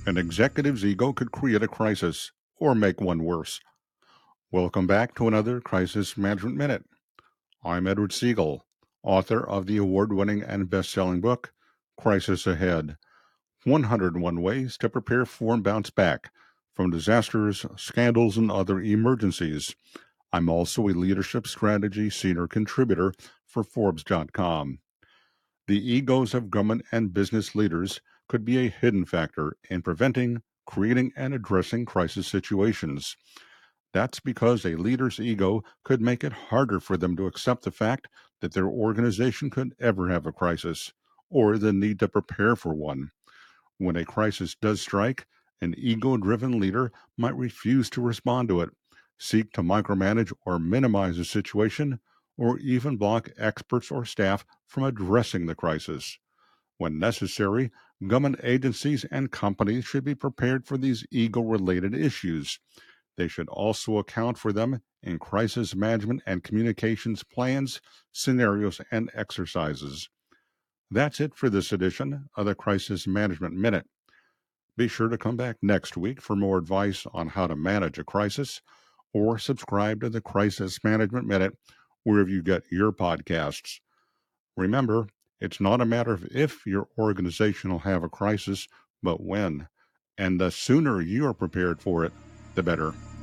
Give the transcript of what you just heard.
An executive's ego could create a crisis or make one worse. Welcome back to another Crisis Management Minute. I'm Edward Siegel, author of the award-winning and best-selling book, Crisis Ahead: 101 Ways to Prepare for and Bounce Back from Disasters, Scandals, and Other Emergencies. I'm also a leadership strategy senior contributor for Forbes.com. The egos of government and business leaders could be a hidden factor in preventing, creating, and addressing crisis situations. That's because a leader's ego could make it harder for them to accept the fact that their organization could ever have a crisis, or the need to prepare for one. When a crisis does strike, an ego driven leader might refuse to respond to it, seek to micromanage or minimize the situation, or even block experts or staff from addressing the crisis. When necessary, government agencies and companies should be prepared for these ego related issues. They should also account for them in crisis management and communications plans, scenarios, and exercises. That's it for this edition of the Crisis Management Minute. Be sure to come back next week for more advice on how to manage a crisis, or subscribe to the Crisis Management Minute wherever you get your podcasts. Remember, it's not a matter of if your organization will have a crisis, but when. And the sooner you are prepared for it, the better.